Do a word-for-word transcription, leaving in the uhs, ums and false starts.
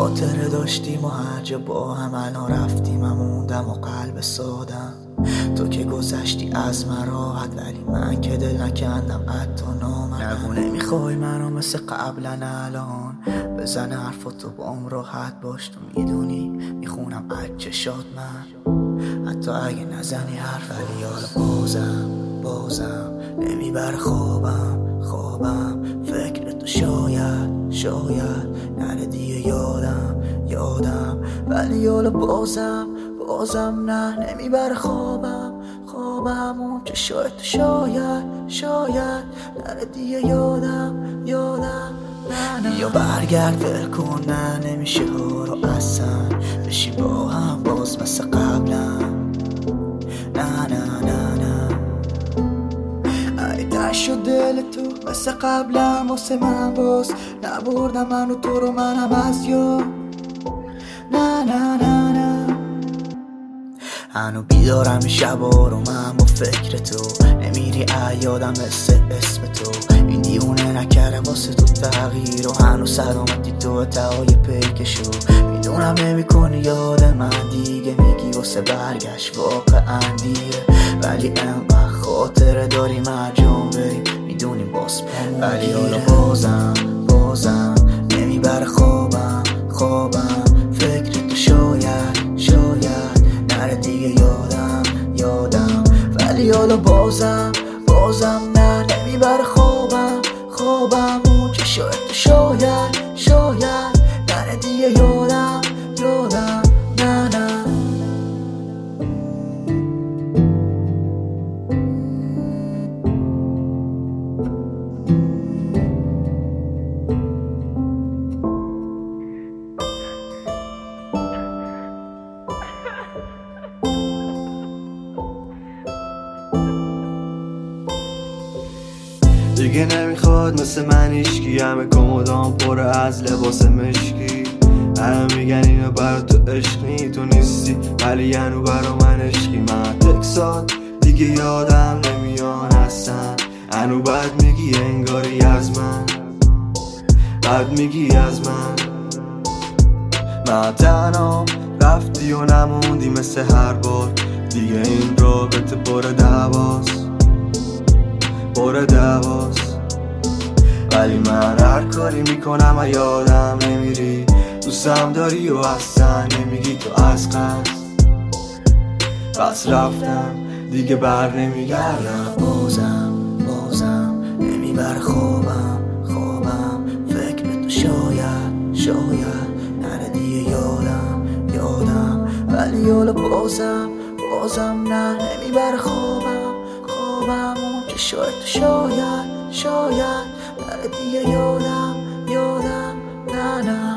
خاطره داشتیم و هر جا با هم الان رفتیم و موندم و قلب سادم. تو که گذشتی از من راحت ولی من که دل نکندم حتی نامدم. نگو نمیخوای منو مثل قبلا الان بزن حرفاتو با هم راحت باش. تو میدونی میخونم از چشات من حتی اگه نزنی حرف. ولی حالا بازم بازم نمیبر خوابم خوابم فکر تو شاید شاید نره دیگه یادم یادم. ولی حالا بازم بازم نه نمیبر خوابم خوابم اون که شاید شاید شاید نره دیگه یادم یادم. نه نه یا برگرد ول کن نه نمیشه ها رو اصلا بشی با هم باز مثل قبلا. نه نه نه نه ای تش شد دل تو مثل قبلا واسه من باز نبردم من و تو رو منم از یاد. نه نه نه نه هنو بیدارم شبا رو من با فکر تو نمیری یادم مثل اسم تو. این دیونه نکره واسه تو تغییر و هنو سلامتی تو تهای پیکشو. میدونم نمی کنی یاد من دیگه میگی واسه برگشت واقعا دیره ولی انقدر خاطره داری مرجون بری میدونی باز پامون. ولی حالا بازم بازم نمیبر خوابم خوابم فکر تو شاید شاید نره دیگه یادم یادم. ولی حالا بازم بازم نه نمیبر خوابم خوابم اون که شاید تو شاید شاید نره دیگه یادم یادم. نه نه دیگه نمیخواد مثل من ایشکی همه کمدام پر از لباس مشکی. همه میگن اینو برا تو عشق نی تو نیستی ولی هنو برا من عشقی. من تکسات دیگه یادم نمیان اصلا هنو بد میگی انگاری از من بد میگی از من. من تنها رفتی و نموندی مثل هر بار دیگه این رابطه پر دعواست پر دعواست. ولی من هر کاری میکنم و یادم نمیری دوستم داری و اصلا نمیگی تو از قصد پس رفتم دیگه بر نمیگردم. بازم بازم نمیبر خوابم خوابم فکر تو شاید شاید نره دیگه یادم یادم. ولی حالا بازم بازم نه نمیبر خوابم خوابم اون که شاید شاید شاید نره دیگه یادم یادم. نه نه